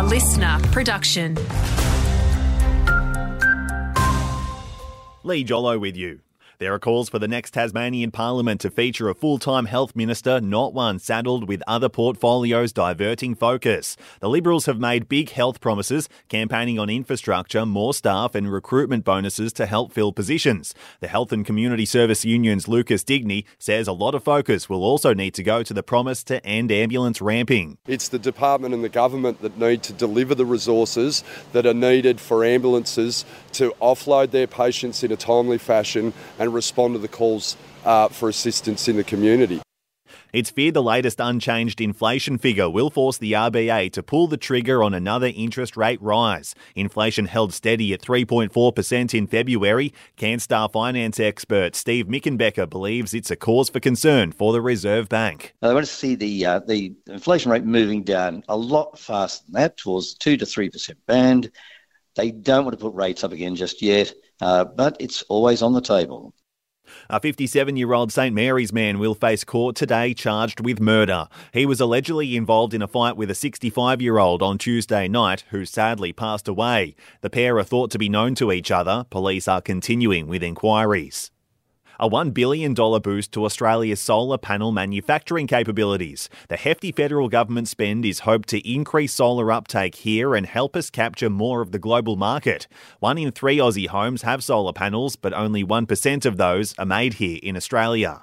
listener production. Lee Jollo with you. There are calls for the next Tasmanian Parliament to feature a full-time health minister, not one saddled with other portfolios diverting focus. The Liberals have made big health promises, campaigning on infrastructure, more staff and recruitment bonuses to help fill positions. The Health and Community Service Union's Lucas Digney says a lot of focus will also need to go to the promise to end ambulance ramping. It's the department and the government that need to deliver the resources that are needed for ambulances to offload their patients in a timely fashion and respond to the calls for assistance in the community. It's feared the latest unchanged inflation figure will force the RBA to pull the trigger on another interest rate rise. Inflation held steady at 3.4% in February. CanStar finance expert Steve Mickenbecker believes it's a cause for concern for the Reserve Bank. They want to see the inflation rate moving down a lot faster than that, towards 2 to 3% band. They don't want to put rates up again just yet, but it's always on the table. A 57-year-old St Mary's man will face court today charged with murder. He was allegedly involved in a fight with a 65-year-old on Tuesday night who sadly passed away. The pair are thought to be known to each other. Police are continuing with inquiries. A $1 billion boost to Australia's solar panel manufacturing capabilities. The hefty federal government spend is hoped to increase solar uptake here and help us capture more of the global market. 1 in 3 Aussie homes have solar panels, but only 1% of those are made here in Australia.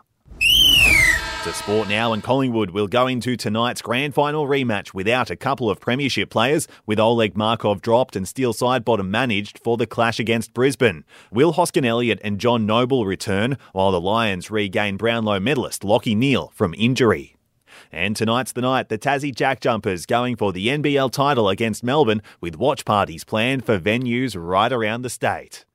To sport now, and Collingwood will go into tonight's grand final rematch without a couple of premiership players, with Oleg Markov dropped and Steele Sidebottom managed for the clash against Brisbane. Will Hoskin-Elliott and John Noble return, while the Lions regain Brownlow medalist Lachie Neale from injury. And tonight's the night the Tassie Jack Jumpers going for the NBL title against Melbourne, with watch parties planned for venues right around the state.